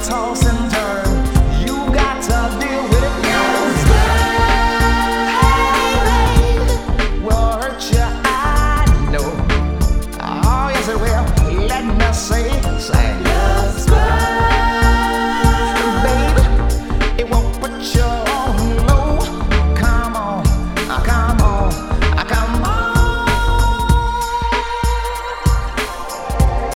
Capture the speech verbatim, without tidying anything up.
toss and turn. You got to deal with it. This world will hurt you, I know. Oh, yes, it will. Let me say